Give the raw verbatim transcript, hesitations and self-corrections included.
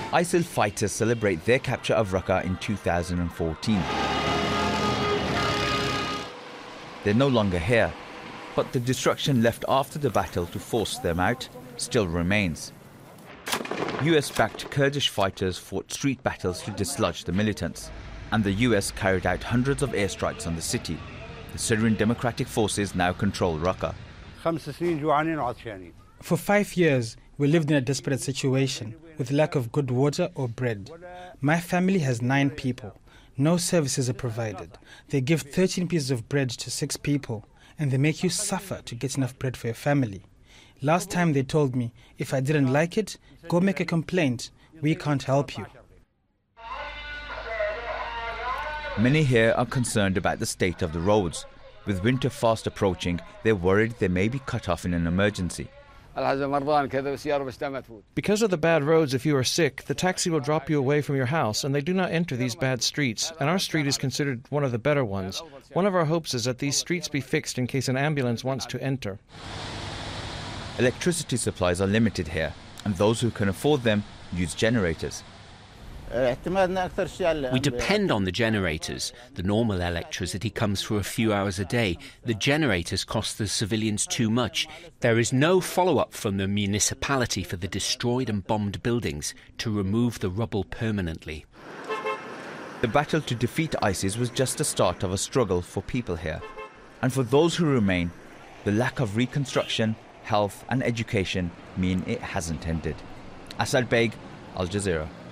ISIL fighters celebrate their capture of Raqqa in two thousand fourteen. They're no longer here, but the destruction left after the battle to force them out still remains. U S-backed Kurdish fighters fought street battles to dislodge the militants, and the U S carried out hundreds of airstrikes on the city. The Syrian Democratic Forces now control Raqqa. For five years, we lived in a desperate situation with lack of good water or bread. My family has nine people. No services are provided. They give thirteen pieces of bread to six people, and they make you suffer to get enough bread for your family. Last time they told me, if I didn't like it, go make a complaint. We can't help you. Many here are concerned about the state of the roads. With winter fast approaching, they're worried they may be cut off in an emergency. Because of the bad roads, if you are sick, the taxi will drop you away from your house, and they do not enter these bad streets, and our street is considered one of the better ones. One of our hopes is that these streets be fixed in case an ambulance wants to enter. Electricity supplies are limited here, and those who can afford them use generators. We depend on the generators. The normal electricity comes for a few hours a day. The generators cost the civilians too much. There is no follow-up from the municipality for the destroyed and bombed buildings to remove the rubble permanently. The battle to defeat ISIS was just the start of a struggle for people here. And for those who remain, the lack of reconstruction, health and education mean it hasn't ended. Asad Beg, Al Jazeera.